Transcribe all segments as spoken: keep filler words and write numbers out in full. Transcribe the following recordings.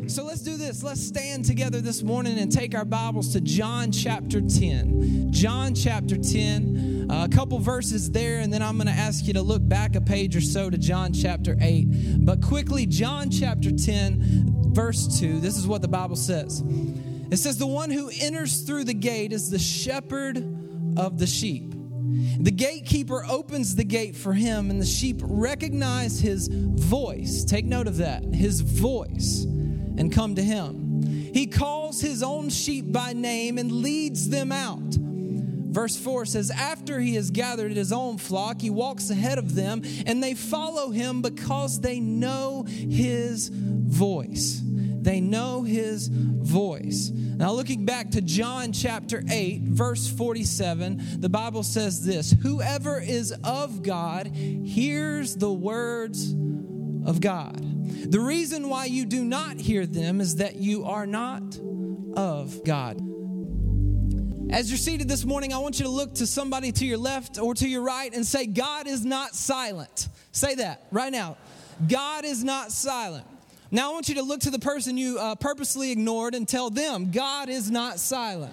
So let's do this. Let's stand together this morning and take our Bibles to John chapter ten. John chapter ten, uh, a couple verses there, and then I'm going to ask you to look back a page or so to John chapter eight. But quickly, John chapter ten, verse two, this is what the Bible says. It says, "The one who enters through the gate is the shepherd of the sheep. The gatekeeper opens the gate for him, and the sheep recognize his voice." Take note of that, his voice, and come to him. He calls his own sheep by name and leads them out. Verse four says, "After he has gathered his own flock, he walks ahead of them, and they follow him because they know his voice." They know his voice. Now, looking back to John chapter eight, verse forty-seven, the Bible says this: "Whoever is of God hears the words of God. The reason why you do not hear them is that you are not of God." As you're seated this morning, I want you to look to somebody to your left or to your right and say, "God is not silent." Say that right now. God is not silent. Now I want you to look to the person you uh, purposely ignored and tell them, "God is not silent."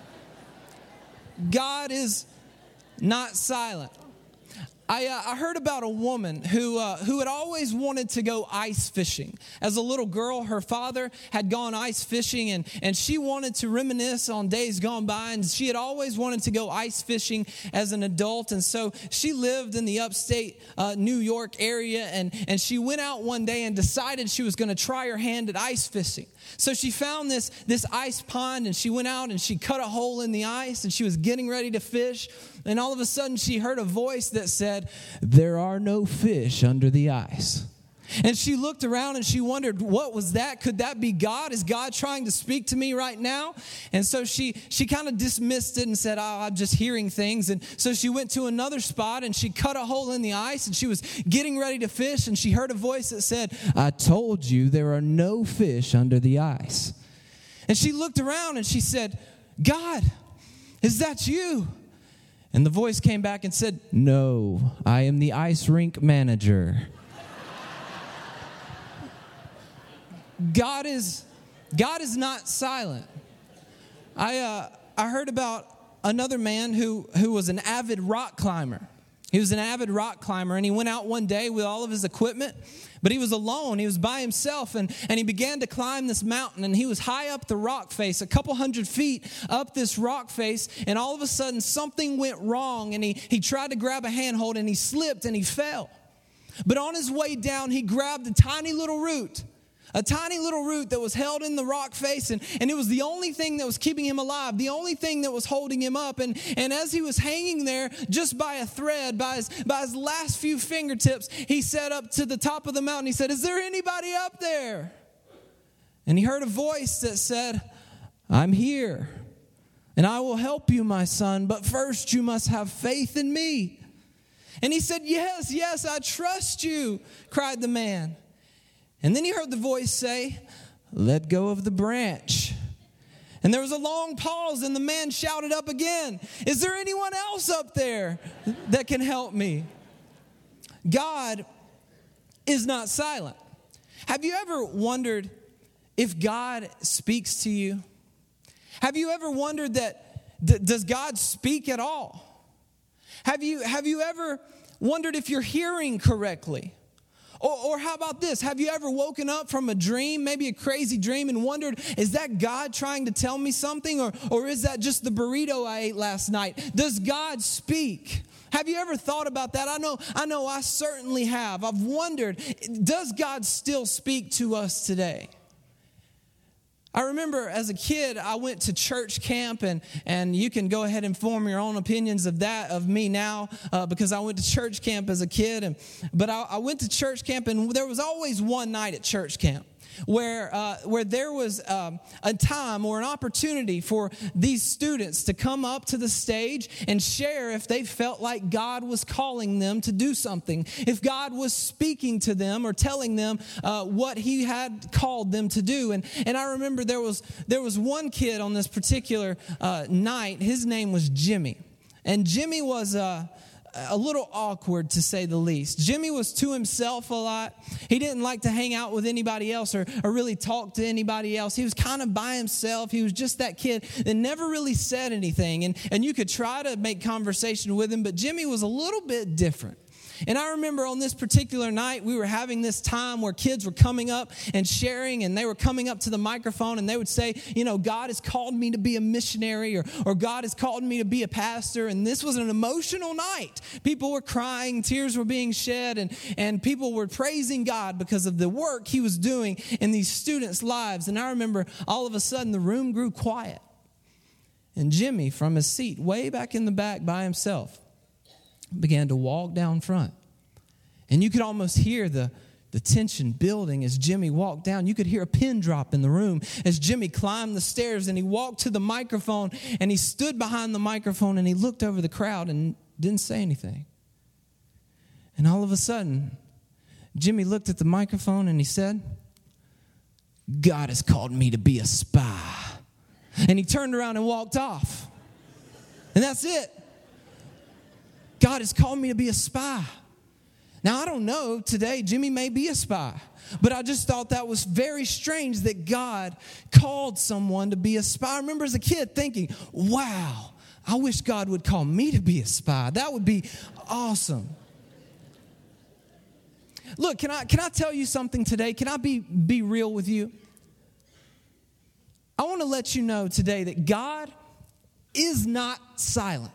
God is not silent. I, uh, I heard about a woman who uh, who had always wanted to go ice fishing. As a little girl, her father had gone ice fishing, and, and she wanted to reminisce on days gone by, and she had always wanted to go ice fishing as an adult. And so she lived in the upstate uh, New York area, and, and she went out one day and decided she was going to try her hand at ice fishing. So she found this, this ice pond, and she went out and she cut a hole in the ice, and she was getting ready to fish. And all of a sudden she heard a voice that said, "There are no fish under the ice." And she looked around and she wondered, what was that? Could that be God? Is God trying to speak to me right now? And so she she kind of dismissed it and said, "Oh, I'm just hearing things." And so she went to another spot and she cut a hole in the ice, and she was getting ready to fish, and she heard a voice that said, "I told you there are no fish under the ice." And she looked around and she said, "God, is that you?" And the voice came back and said, "No, I am the ice rink manager." God is God is not silent. I uh, I heard about another man who, who was an avid rock climber. He was an avid rock climber, and he went out one day with all of his equipment, but he was alone. He was by himself, and, and he began to climb this mountain, and he was high up the rock face, a couple hundred feet up this rock face, and all of a sudden something went wrong, and he, he tried to grab a handhold, and he slipped, and he fell. But on his way down, he grabbed a tiny little root, a tiny little root that was held in the rock face, and, and it was the only thing that was keeping him alive, the only thing that was holding him up. And, and as he was hanging there just by a thread, by his, by his last few fingertips, he said up to the top of the mountain, he said, "Is there anybody up there?" And he heard a voice that said, "I'm here, and I will help you, my son, but first you must have faith in me." And he said, "Yes, yes, I trust you," cried the man. And then he heard the voice say, "Let go of the branch." And there was a long pause, and the man shouted up again, "Is there anyone else up there that can help me?" God is not silent. Have you ever wondered if God speaks to you? Have you ever wondered that, does God speak at all? Have you, have you ever wondered if you're hearing correctly? Or, or how about this? Have you ever woken up from a dream, maybe a crazy dream, and wondered, is that God trying to tell me something? Or, or is that just the burrito I ate last night? Does God speak? Have you ever thought about that? I know, I know I certainly have. I've wondered, does God still speak to us today? I remember as a kid, I went to church camp, and, and you can go ahead and form your own opinions of that, of me now, uh, because I went to church camp as a kid. And But I, I went to church camp, and there was always one night at church camp where uh, where there was um, a time or an opportunity for these students to come up to the stage and share if they felt like God was calling them to do something, if God was speaking to them or telling them uh, what he had called them to do. And and I remember there was there was one kid on this particular uh, night. His name was Jimmy. And Jimmy was uh, a little awkward, to say the least. Jimmy was to himself a lot. He didn't like to hang out with anybody else or, or really talk to anybody else. He was kind of by himself. He was just that kid that never really said anything. And, and you could try to make conversation with him, but Jimmy was a little bit different. And I remember on this particular night, we were having this time where kids were coming up and sharing, and they were coming up to the microphone, and they would say, you know, God has called me to be a missionary, or, or God has called me to be a pastor. And this was an emotional night. People were crying, tears were being shed, and, and people were praising God because of the work he was doing in these students' lives. And I remember all of a sudden the room grew quiet. And Jimmy, from his seat way back in the back by himself, began to walk down front. And you could almost hear the, the tension building as Jimmy walked down. You could hear a pin drop in the room as Jimmy climbed the stairs and he walked to the microphone and he stood behind the microphone and he looked over the crowd and didn't say anything. And all of a sudden, Jimmy looked at the microphone and he said, God has called me to be a spy. And he turned around and walked off. And that's it. God has called me to be a spy. Now, I don't know, today Jimmy may be a spy, but I just thought that was very strange that God called someone to be a spy. I remember as a kid thinking, wow, I wish God would call me to be a spy. That would be awesome. Look, can I can I tell you something today? Can I be, be real with you? I want to let you know today that God is not silent.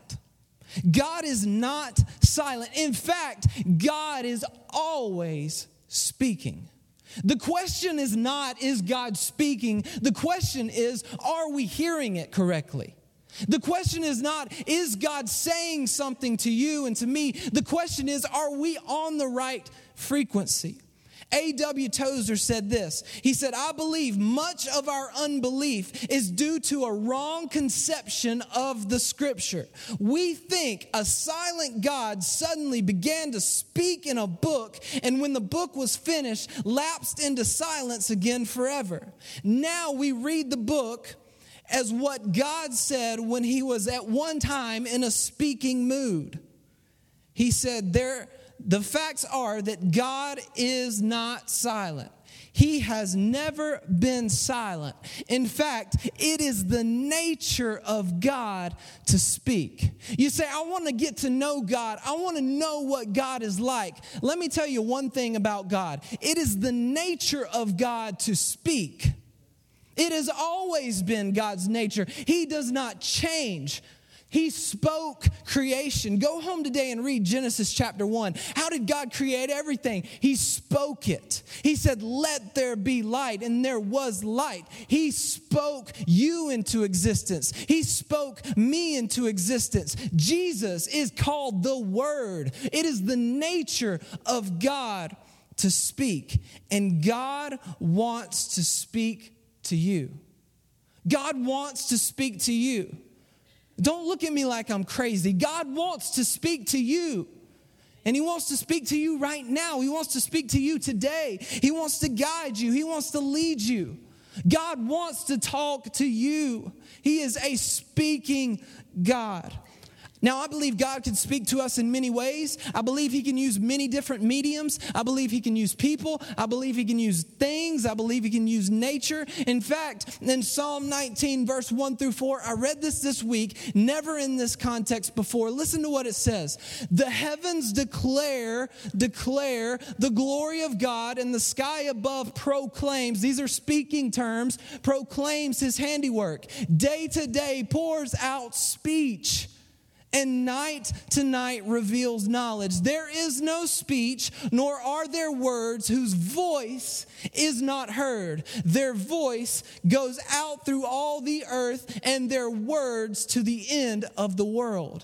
God is not silent. In fact, God is always speaking. The question is not, is God speaking? The question is, are we hearing it correctly? The question is not, is God saying something to you and to me? The question is, are we on the right frequency? A W Tozer said this. He said, I believe much of our unbelief is due to a wrong conception of the Scripture. We think a silent God suddenly began to speak in a book, and when the book was finished, lapsed into silence again forever. Now we read the book as what God said when he was at one time in a speaking mood. He said, there. The facts are that God is not silent. He has never been silent. In fact, it is the nature of God to speak. You say, I want to get to know God. I want to know what God is like. Let me tell you one thing about God. It is the nature of God to speak. It has always been God's nature. He does not change. He spoke creation. Go home today and read Genesis chapter one. How did God create everything? He spoke it. He said, let there be light, and there was light. He spoke you into existence. He spoke me into existence. Jesus is called the Word. It is the nature of God to speak, and God wants to speak to you. God wants to speak to you. Don't look at me like I'm crazy. God wants to speak to you. And he wants to speak to you right now. He wants to speak to you today. He wants to guide you. He wants to lead you. God wants to talk to you. He is a speaking God. Now, I believe God can speak to us in many ways. I believe he can use many different mediums. I believe he can use people. I believe he can use things. I believe he can use nature. In fact, in Psalm nineteen, verse one through four, I read this this week, never in this context before. Listen to what it says. The heavens declare, declare the glory of God, and the sky above proclaims, these are speaking terms, proclaims his handiwork. Day to day pours out speech, and night to night reveals knowledge. There is no speech, nor are there words whose voice is not heard. Their voice goes out through all the earth, and their words to the end of the world.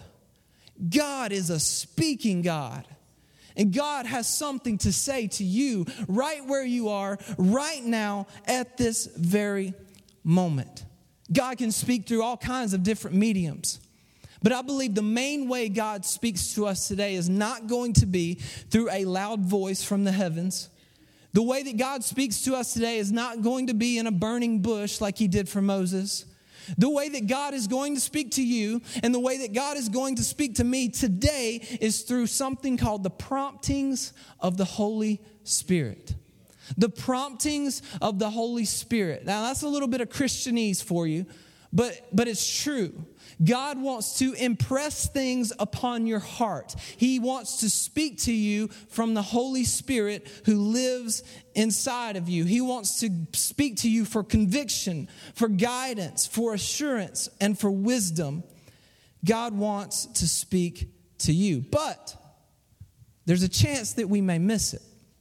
God is a speaking God. And God has something to say to you right where you are, right now, at this very moment. God can speak through all kinds of different mediums. But I believe the main way God speaks to us today is not going to be through a loud voice from the heavens. The way that God speaks to us today is not going to be in a burning bush like he did for Moses. The way that God is going to speak to you and the way that God is going to speak to me today is through something called the promptings of the Holy Spirit. The promptings of the Holy Spirit. Now, that's a little bit of Christianese for you, but, but it's true. God wants to impress things upon your heart. He wants to speak to you from the Holy Spirit who lives inside of you. He wants to speak to you for conviction, for guidance, for assurance, and for wisdom. God wants to speak to you, but there's a chance that we may miss it.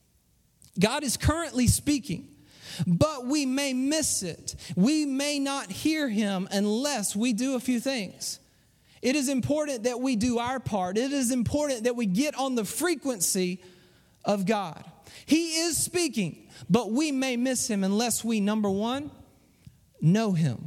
God is currently speaking, but we may miss it. We may not hear him unless we do a few things. It is important that we do our part. It is important that we get on the frequency of God. He is speaking, but we may miss him unless we, number one, know him.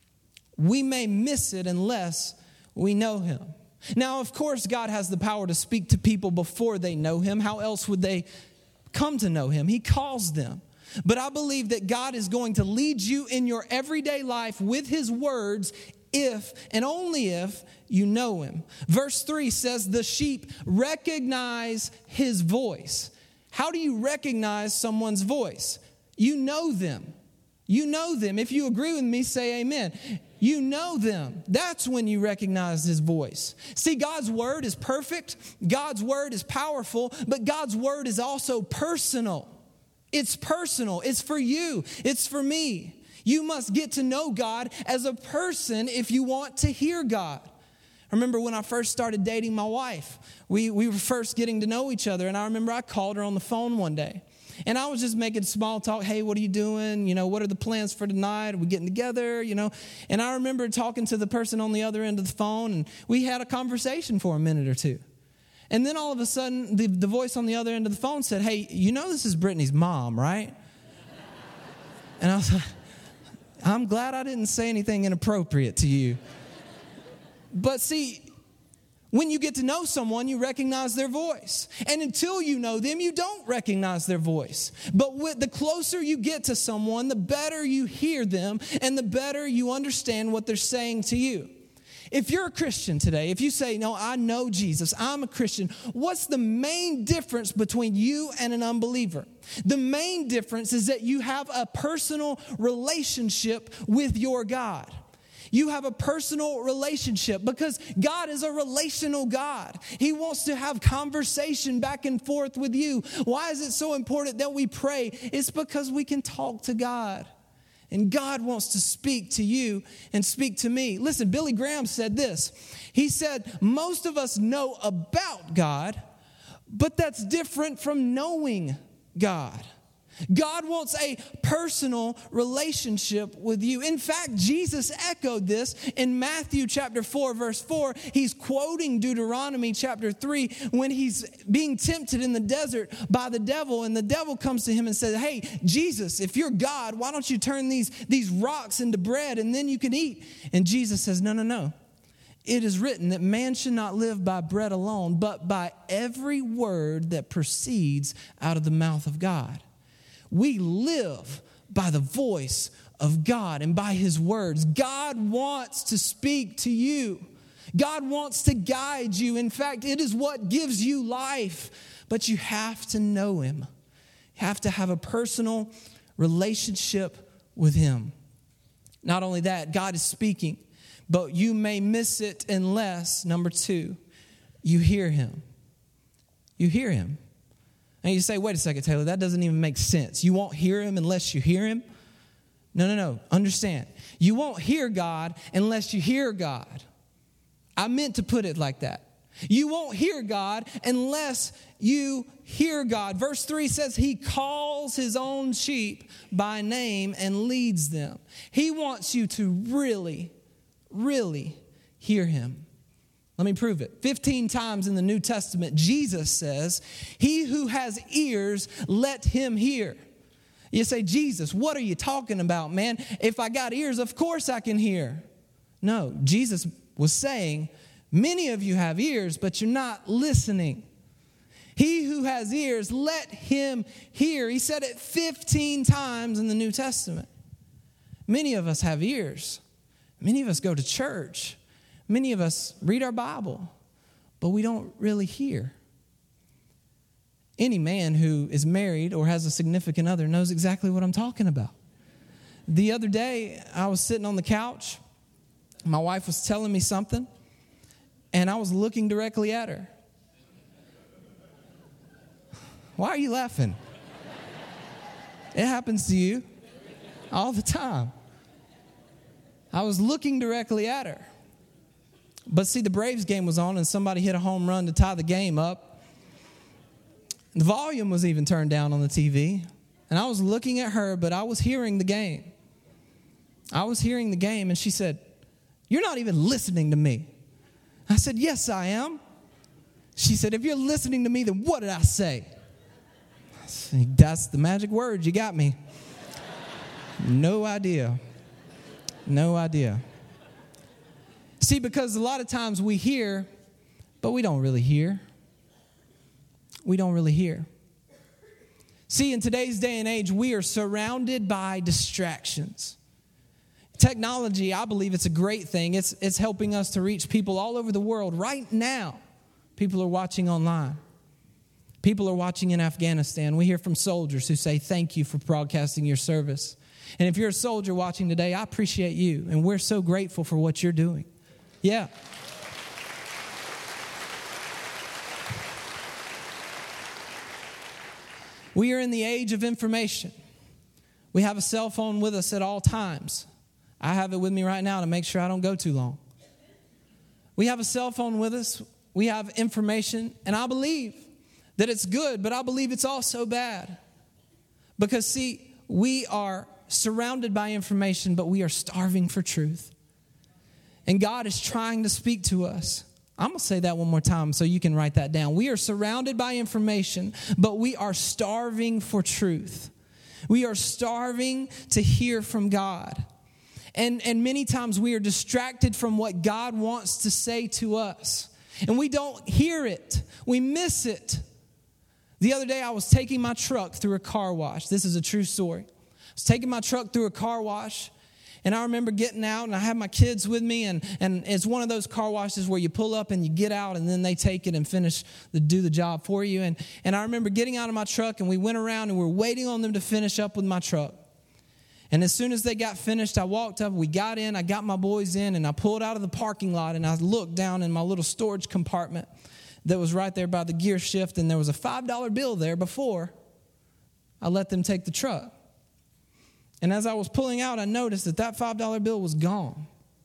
We may miss it unless we know him. Now, of course, God has the power to speak to people before they know him. How else would they come to know him? He calls them. But I believe that God is going to lead you in your everyday life with his words if and only if you know him. Verse three says, the sheep recognize his voice. How do you recognize someone's voice? You know them. You know them. If you agree with me, say amen. You know them. That's when you recognize his voice. See, God's word is perfect. God's word is powerful, but God's word is also personal. It's personal. It's for you. It's for me. You must get to know God as a person if you want to hear God. I remember when I first started dating my wife, we, we were first getting to know each other, and I remember I called her on the phone one day. And I was just making small talk. Hey, what are you doing? You know, what are the plans for tonight? Are we getting together? You know, and I remember talking to the person on the other end of the phone, and we had a conversation for a minute or two. And then all of a sudden, the, the voice on the other end of the phone said, hey, you know this is Brittany's mom, right? And I was like, I'm glad I didn't say anything inappropriate to you. But see, when you get to know someone, you recognize their voice. And until you know them, you don't recognize their voice. But with, the closer you get to someone, the better you hear them and the better you understand what they're saying to you. If you're a Christian today, if you say, no, I know Jesus, I'm a Christian, what's the main difference between you and an unbeliever? The main difference is that you have a personal relationship with your God. You have a personal relationship because God is a relational God. He wants to have conversation back and forth with you. Why is it so important that we pray? It's because we can talk to God. And God wants to speak to you and speak to me. Listen, Billy Graham said this. He said, most of us know about God, but that's different from knowing God. God wants a personal relationship with you. In fact, Jesus echoed this in Matthew chapter four, verse four. He's quoting Deuteronomy chapter three when he's being tempted in the desert by the devil. And the devil comes to him and says, hey, Jesus, if you're God, why don't you turn these, these rocks into bread and then you can eat? And Jesus says, no, no, no. It is written that man should not live by bread alone, but by every word that proceeds out of the mouth of God. We live by the voice of God and by his words. God wants to speak to you. God wants to guide you. In fact, it is what gives you life. But you have to know him. You have to have a personal relationship with him. Not only that, God is speaking, but you may miss it unless, number two, you hear him. You hear him. And you say, wait a second, Taylor, that doesn't even make sense. You won't hear him unless you hear him? No, no, no. Understand. You won't hear God unless you hear God. I meant to put it like that. You won't hear God unless you hear God. Verse three says he calls his own sheep by name and leads them. He wants you to really, really hear him. Let me prove it. fifteen times in the New Testament, Jesus says, he who has ears, let him hear. You say, Jesus, what are you talking about, man? If I got ears, of course I can hear. No, Jesus was saying, many of you have ears, but you're not listening. He who has ears, let him hear. He said it fifteen times in the New Testament. Many of us have ears. Many of us go to church. Many of us read our Bible, but we don't really hear. Any man who is married or has a significant other knows exactly what I'm talking about. The other day, I was sitting on the couch. My wife was telling me something, and I was looking directly at her. Why are you laughing? It happens to you all the time. I was looking directly at her. But see, the Braves game was on, and somebody hit a home run to tie the game up. The volume was even turned down on the T V. And I was looking at her, but I was hearing the game. I was hearing the game, and she said, "You're not even listening to me." I said, "Yes, I am." She said, "If you're listening to me, then what did I say?" I said, "That's the magic word. You got me." No idea. No idea. See, because a lot of times we hear, but we don't really hear. We don't really hear. See, in today's day and age, we are surrounded by distractions. Technology, I believe it's a great thing. It's, it's helping us to reach people all over the world. Right now, people are watching online. People are watching in Afghanistan. We hear from soldiers who say, "Thank you for broadcasting your service." And if you're a soldier watching today, I appreciate you. And we're so grateful for what you're doing. Yeah. We are in the age of information. We have a cell phone with us at all times. I have it with me right now to make sure I don't go too long. We have a cell phone with us. We have information. And I believe that it's good, but I believe it's also bad. Because, see, we are surrounded by information, but we are starving for truth. And God is trying to speak to us. I'm going to say that one more time so you can write that down. We are surrounded by information, but we are starving for truth. We are starving to hear from God. And, and many times we are distracted from what God wants to say to us. And we don't hear it. We miss it. The other day I was taking my truck through a car wash. This is a true story. I was taking my truck through a car wash. And I remember getting out, and I had my kids with me, and, and it's one of those car washes where you pull up and you get out, and then they take it and finish the do the job for you. And, and I remember getting out of my truck, and we went around, and we were waiting on them to finish up with my truck. And as soon as they got finished, I walked up, we got in, I got my boys in, and I pulled out of the parking lot, and I looked down in my little storage compartment that was right there by the gear shift, and there was a five dollar bill there before I let them take the truck. And as I was pulling out, I noticed that that five dollar bill was gone.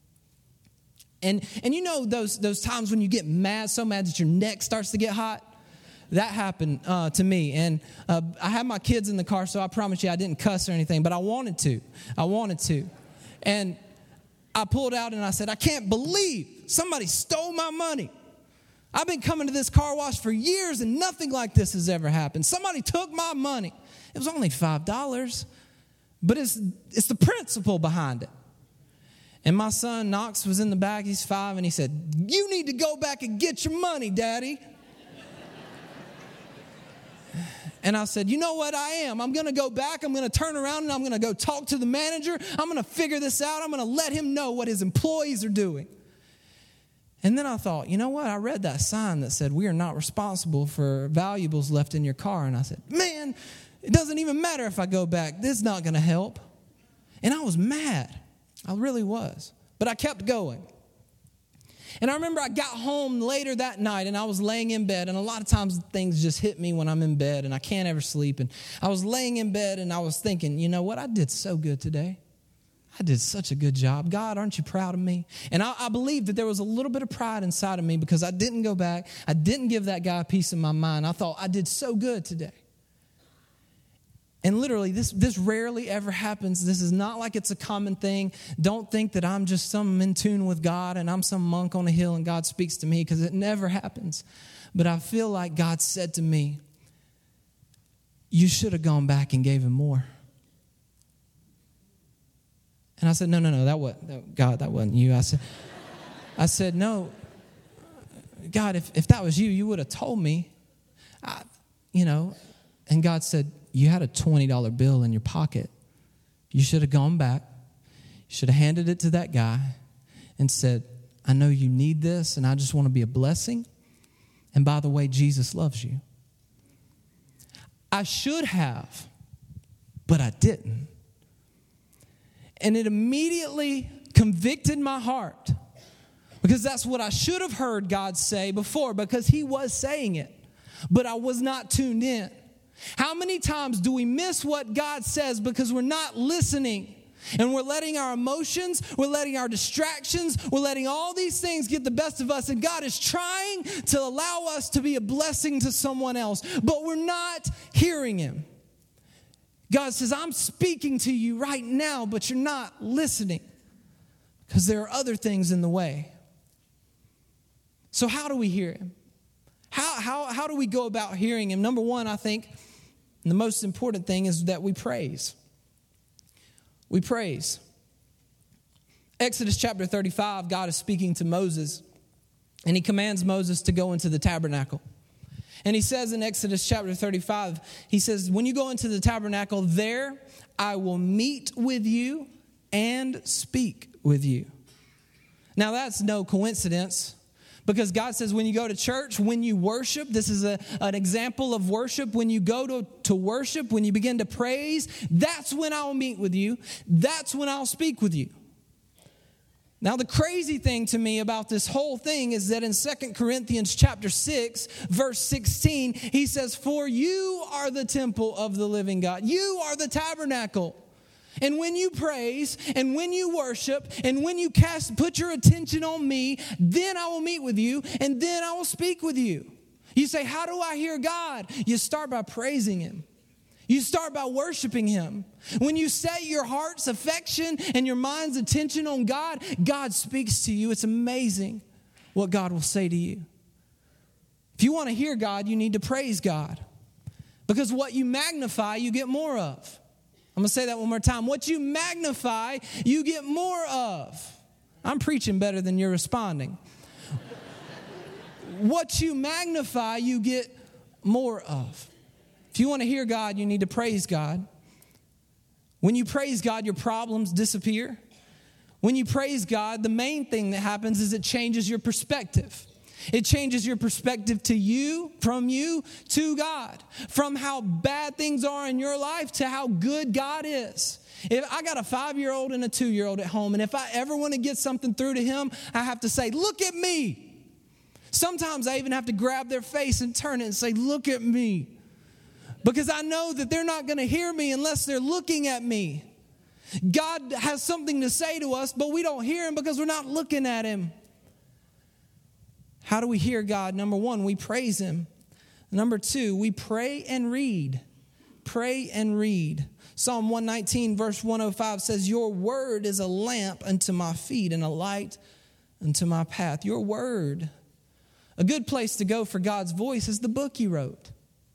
And and you know those those times when you get mad, so mad that your neck starts to get hot? That happened uh, to me. And uh, I had my kids in the car, so I promise you I didn't cuss or anything, but I wanted to. I wanted to. And I pulled out and I said, "I can't believe somebody stole my money. I've been coming to this car wash for years and nothing like this has ever happened. Somebody took my money." It was only five dollars. But it's it's the principle behind it. And my son, Knox, was in the back. He's five, and he said, "You need to go back and get your money, Daddy." And I said, "You know what I am? I'm going to go back. I'm going to turn around, and I'm going to go talk to the manager. I'm going to figure this out. I'm going to let him know what his employees are doing." And then I thought, you know what? I read that sign that said, "We are not responsible for valuables left in your car." And I said, man, it doesn't even matter if I go back. This is not going to help. And I was mad. I really was. But I kept going. And I remember I got home later that night, and I was laying in bed. And a lot of times things just hit me when I'm in bed, and I can't ever sleep. And I was laying in bed, and I was thinking, you know what? I did so good today. I did such a good job. God, aren't you proud of me? And I, I believe that there was a little bit of pride inside of me because I didn't go back. I didn't give that guy a piece of my mind. I thought I did so good today. And literally, this, this rarely ever happens. This is not like it's a common thing. Don't think that I'm just some in tune with God and I'm some monk on a hill and God speaks to me, because it never happens. But I feel like God said to me, "You should have gone back and gave him more." And I said, no, no, no, that wasn't, that, God, that wasn't you. I said, I said, no, God, if, if that was you, you would have told me, I, you know. And God said, "You had a twenty dollar bill in your pocket. You should have gone back. You should have handed it to that guy. and said, I know you need this, and I just want to be a blessing. And by the way, Jesus loves you. I should have, but I didn't. And it immediately convicted my heart, because that's what I should have heard God say before, because he was saying it, but I was not tuned in. How many times do we miss what God says because we're not listening? And we're letting our emotions, we're letting our distractions, we're letting all these things get the best of us. And God is trying to allow us to be a blessing to someone else, but we're not hearing him. God says, I'm speaking to you right now, but you're not listening because there are other things in the way. So how do we hear him? How, how, how do we go about hearing him? Number one, I think the most important thing is that we praise. We praise. Exodus chapter thirty-five, God is speaking to Moses, and he commands Moses to go into the tabernacle. And he says in Exodus chapter thirty-five, he says, when you go into the tabernacle, there I will meet with you and speak with you. Now that's no coincidence, because God says when you go to church, when you worship, this is a, an example of worship. When you go to, to worship, when you begin to praise, that's when I'll meet with you. That's when I'll speak with you. Now, the crazy thing to me about this whole thing is that in Second Corinthians chapter six, verse sixteen, he says, for you are the temple of the living God. You are the tabernacle. And when you praise, and when you worship, and when you cast, put your attention on me, then I will meet with you, and then I will speak with you. You say, how do I hear God? You start by praising him. You start by worshiping him. When you set your heart's affection and your mind's attention on God, God speaks to you. It's amazing what God will say to you. If you want to hear God, you need to praise God. Because what you magnify, you get more of. I'm going to say that one more time. What you magnify, you get more of. I'm preaching better than you're responding. What you magnify, you get more of. If you want to hear God, you need to praise God. When you praise God, your problems disappear. When you praise God, the main thing that happens is it changes your perspective. It changes your perspective to you, from you to God, from how bad things are in your life to how good God is. If I got a five-year-old and a two-year-old at home, and if I ever want to get something through to him, I have to say, look at me. Sometimes I even have to grab their face and turn it and say, look at me. Because I know that they're not going to hear me unless they're looking at me. God has something to say to us, but we don't hear him because we're not looking at him. How do we hear God? Number one, we praise him. Number two, we pray and read. Pray and read. Psalm one nineteen, verse one oh five says, your word is a lamp unto my feet and a light unto my path. Your word. A good place to go for God's voice is the book he wrote.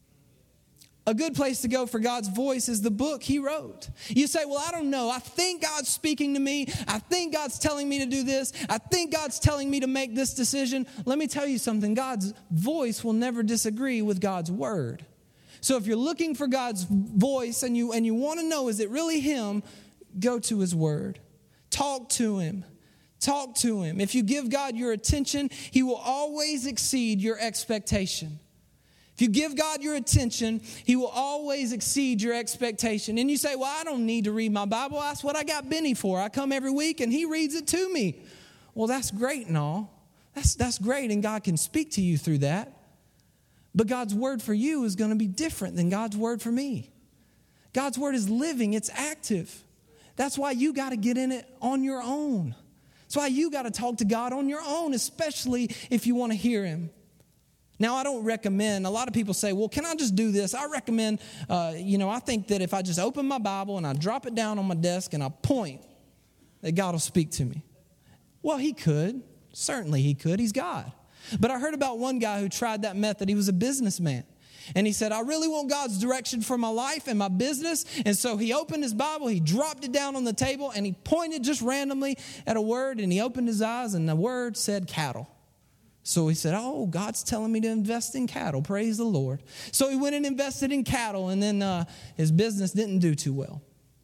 A good place to go for God's voice is the book he wrote. You say, well, I don't know. I think God's speaking to me. I think God's telling me to do this. I think God's telling me to make this decision. Let me tell you something. God's voice will never disagree with God's word. So if you're looking for God's voice and you, and you want to know, is it really him? Go to his word. Talk to him. Talk to him. If you give God your attention, he will always exceed your expectation. If you give God your attention, he will always exceed your expectation. And you say, well, I don't need to read my Bible. That's what I got Benny for. I come every week and he reads it to me. Well, that's great and all. That's, that's great, and God can speak to you through that. But God's word for you is going to be different than God's word for me. God's word is living. It's active. That's why you got to get in it on your own. That's why you got to talk to God on your own, especially if you want to hear him. Now, I don't recommend, a lot of people say, well, can I just do this? I recommend, uh, you know, I think that if I just open my Bible and I drop it down on my desk and I point, that God will speak to me. Well, he could. Certainly he could. He's God. But I heard about one guy who tried that method. He was a businessman. And he said, I really want God's direction for my life and my business. And so he opened his Bible, he dropped it down on the table, and he pointed just randomly at a word, and he opened his eyes, and the word said cattle. So he said, oh, God's telling me to invest in cattle. Praise the Lord. So he went and invested in cattle, and then uh, his business didn't do too well.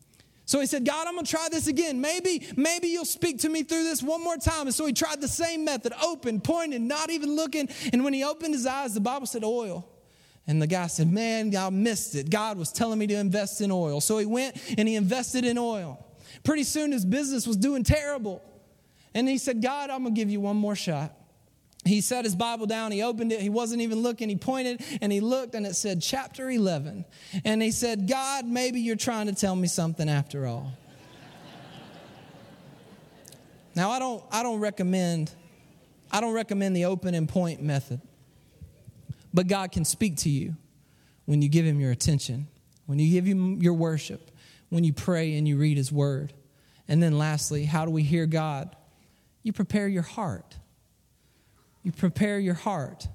So he said, God, I'm going to try this again. Maybe, maybe you'll speak to me through this one more time. And so he tried the same method, open, pointed, not even looking. And when he opened his eyes, the Bible said oil. And the guy said, man, I missed it. God was telling me to invest in oil. So he went and he invested in oil. Pretty soon his business was doing terrible. And he said, God, I'm going to give you one more shot. He set his Bible down, he opened it, he wasn't even looking, he pointed and he looked and it said chapter eleven. And he said, God, maybe you're trying to tell me something after all. Now I don't I don't recommend I don't recommend the open and point method. But God can speak to you when you give him your attention, when you give him your worship, when you pray and you read his word. And then lastly, how do we hear God? You prepare your heart. You prepare your heart.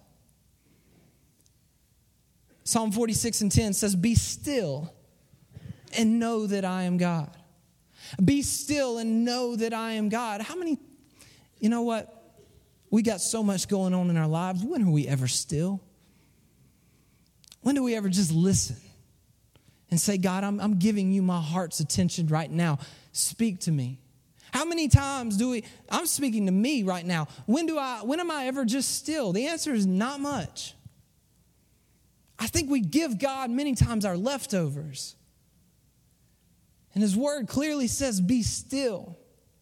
Psalm forty-six and ten says, be still and know that I am God. Be still and know that I am God. How many, you know what? We got so much going on in our lives. When are we ever still? When do we ever just listen and say, God, I'm, I'm giving you my heart's attention right now. Speak to me. How many times do we, I'm speaking to me right now. When do I, when am I ever just still? The answer is not much. I think we give God many times our leftovers. And his word clearly says, be still.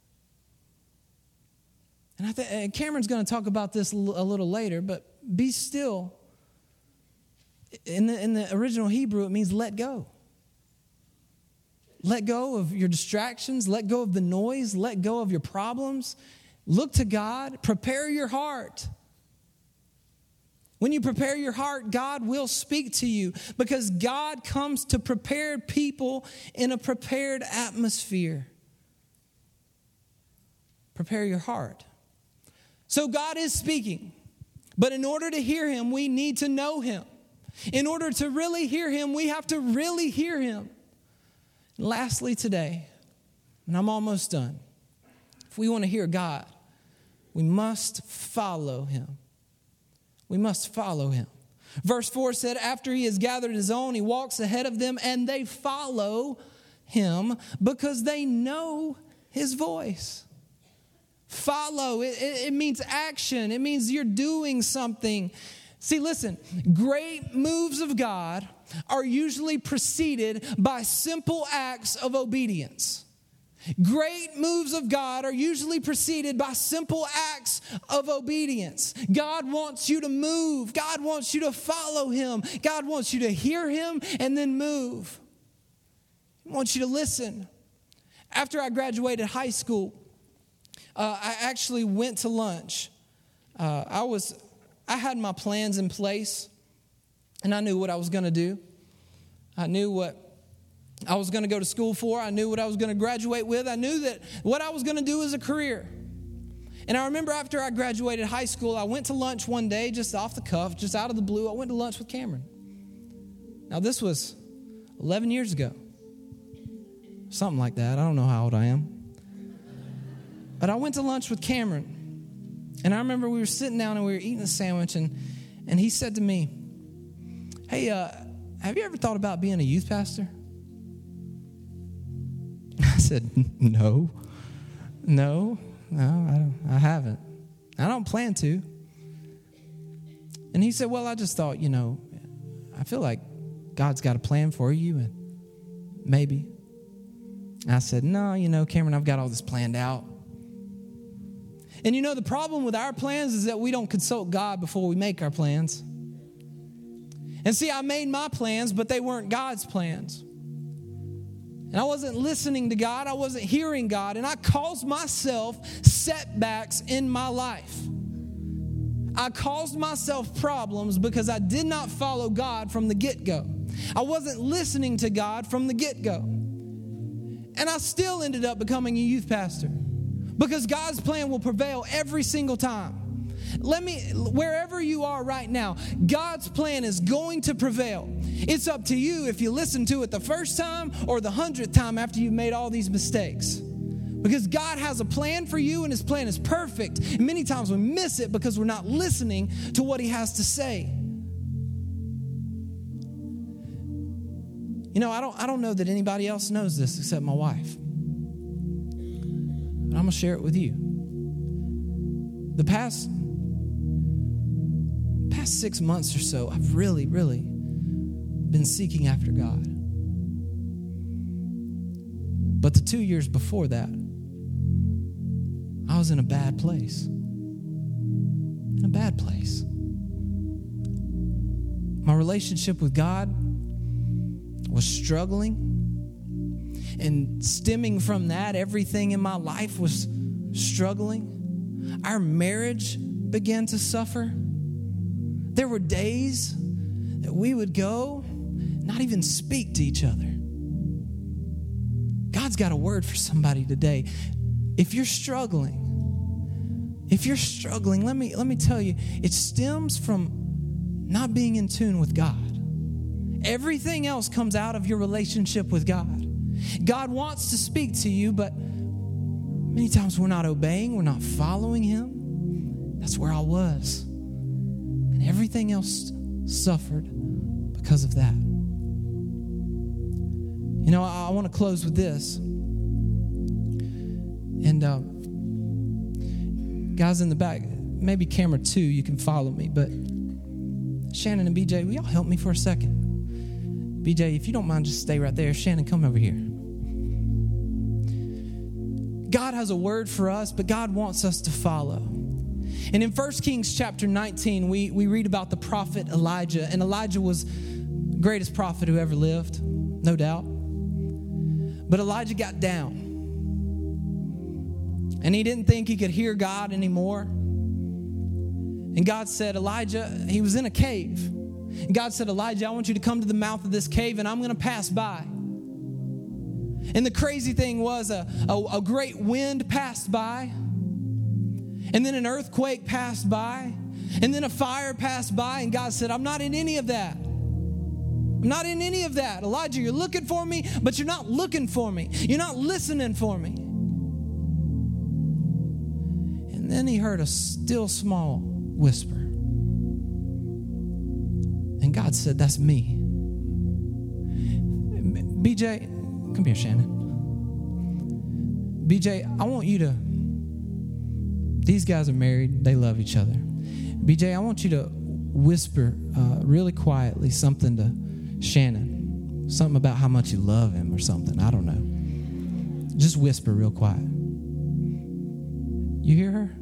And I think Cameron's going to talk about this a little later, but be still. In the, in the original Hebrew, it means let go. Let go of your distractions. Let go of the noise. Let go of your problems. Look to God. Prepare your heart. When you prepare your heart, God will speak to you because God comes to prepare people in a prepared atmosphere. Prepare your heart. So God is speaking, but in order to hear him, we need to know him. In order to really hear him, we have to really hear him. And lastly today, and I'm almost done, if we want to hear God, we must follow him. We must follow him. Verse four said, after he has gathered his own, he walks ahead of them and they follow him because they know his voice. Follow, it, it, it means action. It means you're doing something. See, listen, great moves of God are usually preceded by simple acts of obedience. Great moves of God are usually preceded by simple acts of obedience. God wants you to move. God wants you to follow him. God wants you to hear him and then move. He wants you to listen. After I graduated high school, uh, I actually went to lunch. Uh, I was... I had my plans in place, and I knew what I was going to do. I knew what I was going to go to school for. I knew what I was going to graduate with. I knew that what I was going to do as a career. And I remember after I graduated high school, I went to lunch one day, just off the cuff, just out of the blue. I went to lunch with Cameron. Now, this was eleven years ago. Something like that. I don't know how old I am. But I went to lunch with Cameron. And I remember we were sitting down and we were eating a sandwich, and, and he said to me, hey, uh, have you ever thought about being a youth pastor? I said, no, no, no, I, don't, I haven't. I don't plan to. And he said, well, I just thought, you know, I feel like God's got a plan for you, and maybe. And I said, no, you know, Cameron, I've got all this planned out. And you know, the problem with our plans is that we don't consult God before we make our plans. And see, I made my plans, but they weren't God's plans. And I wasn't listening to God. I wasn't hearing God. And I caused myself setbacks in my life. I caused myself problems because I did not follow God from the get-go. I wasn't listening to God from the get-go. And I still ended up becoming a youth pastor. Because God's plan will prevail every single time. Let me, wherever you are right now, God's plan is going to prevail. It's up to you if you listen to it the first time or the hundredth time after you've made all these mistakes. Because God has a plan for you and his plan is perfect. And many times we miss it because we're not listening to what he has to say. You You know, I don't I don't know that anybody else knows this except my wife. But I'm going to share it with you. The past past six months or so, I've really, really been seeking after God. But the two years before that, I was in a bad place. In a bad place. My relationship with God was struggling. And stemming from that, everything in my life was struggling. Our marriage began to suffer. There were days that we would go, not even speak to each other. God's got a word for somebody today. If you're struggling, if you're struggling, let me let me tell you, it stems from not being in tune with God. Everything else comes out of your relationship with God. God wants to speak to you, but many times we're not obeying, we're not following Him. That's where I was. And everything else suffered because of that. You know, I, I want to close with this. And uh, guys in the back, maybe camera two, you can follow me. But Shannon and B J, will y'all help me for a second? B J, if you don't mind, just stay right there. Shannon, come over here. God has a word for us, but God wants us to follow. And in First Kings chapter nineteen, we, we read about the prophet Elijah. And Elijah was the greatest prophet who ever lived, no doubt. But Elijah got down. And he didn't think he could hear God anymore. And God said, Elijah, he was in a cave. And God said, Elijah, I want you to come to the mouth of this cave and I'm going to pass by. And the crazy thing was a, a, a great wind passed by. And then an earthquake passed by. And then a fire passed by. And God said, I'm not in any of that. I'm not in any of that. Elijah, you're looking for me, but you're not looking for me. You're not listening for me. And then he heard a still small whisper. And God said, that's me. B J, come here, Shannon. B J, I want you to, these guys are married. They love each other. B J, I want you to whisper uh, really quietly something to Shannon. Something about how much you love him or something. I don't know. Just whisper real quiet. You hear her?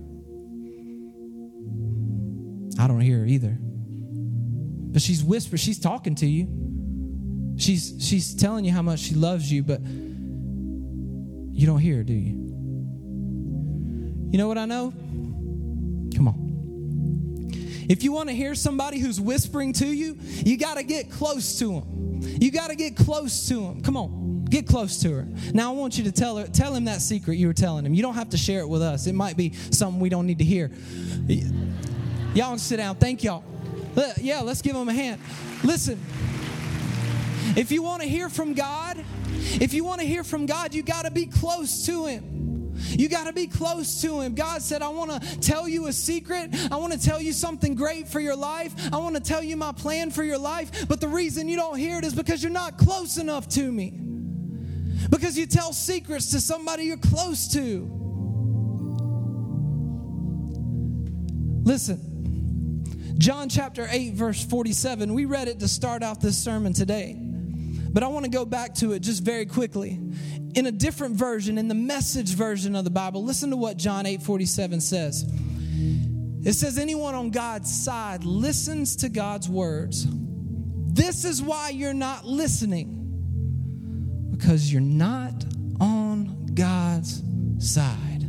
I don't hear her either. But she's whispering. She's talking to you. She's she's telling you how much she loves you, but you don't hear her, do you? You know what I know? Come on. If you want to hear somebody who's whispering to you, you got to get close to them. You got to get close to them. Come on. Get close to her. Now I want you to tell her, tell him that secret you were telling him. You don't have to share it with us. It might be something we don't need to hear. Y'all can sit down. Thank y'all. Yeah, let's give them a hand. Listen, if you want to hear from God, if you want to hear from God, you got to be close to Him. You got to be close to Him. God said, I want to tell you a secret. I want to tell you something great for your life. I want to tell you my plan for your life. But the reason you don't hear it is because you're not close enough to me. Because you tell secrets to somebody you're close to. Listen. John chapter eight, verse forty-seven. We read it to start out this sermon today. But I want to go back to it just very quickly. In a different version, in the Message version of the Bible, listen to what John eight forty-seven says. It says, anyone on God's side listens to God's words. This is why you're not listening. Because you're not on God's side.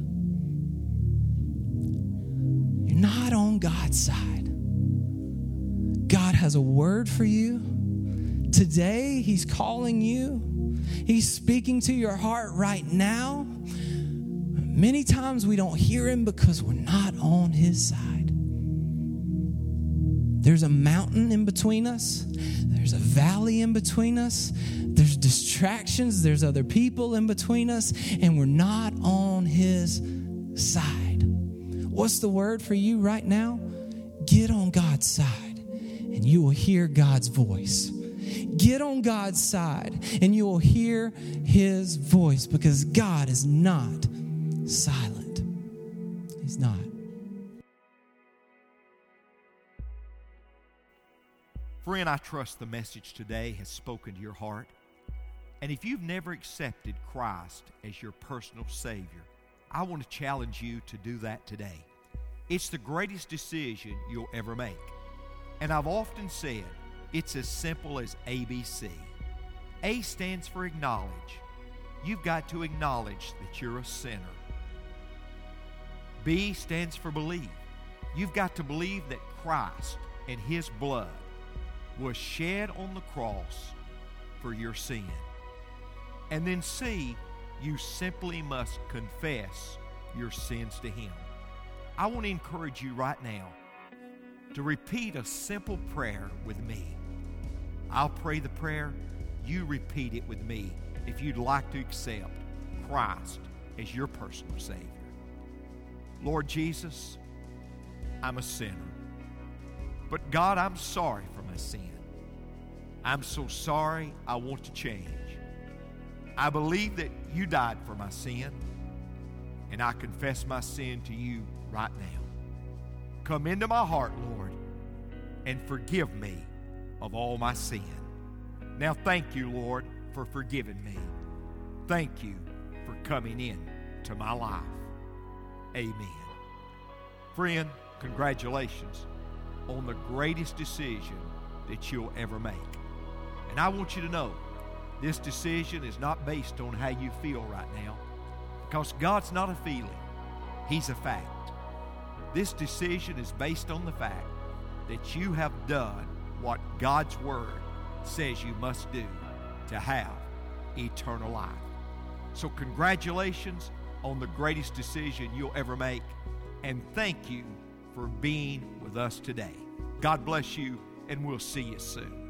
You're not on God's side. God has a word for you. Today, He's calling you. He's speaking to your heart right now. Many times we don't hear Him because we're not on His side. There's a mountain in between us. There's a valley in between us. There's distractions. There's other people in between us. And we're not on His side. What's the word for you right now? Get on God's side. And you will hear God's voice. Get on God's side and you will hear his voice, because God is not silent. He's not. Friend, I trust the message today has spoken to your heart. And if you've never accepted Christ as your personal Savior, I want to challenge you to do that today. It's the greatest decision you'll ever make. And I've often said it's as simple as A B C. A stands for acknowledge. You've got to acknowledge that you're a sinner. B stands for believe. You've got to believe that Christ and his blood was shed on the cross for your sin. And then C, you simply must confess your sins to him. I want to encourage you right now to repeat a simple prayer with me. I'll pray the prayer. You repeat it with me if you'd like to accept Christ as your personal Savior. Lord Jesus, I'm a sinner. But God, I'm sorry for my sin. I'm so sorry. I want to change. I believe that you died for my sin, and I confess my sin to you right now. Come into my heart, Lord, and forgive me of all my sin. Now thank you, Lord, for forgiving me. Thank you for coming in to my life. Amen. Friend, congratulations on the greatest decision that you'll ever make. And I want you to know, this decision is not based on how you feel right now, because God's not a feeling. He's a fact. This decision is based on the fact that you have done what God's Word says you must do to have eternal life. So congratulations on the greatest decision you'll ever make, and thank you for being with us today. God bless you, and we'll see you soon.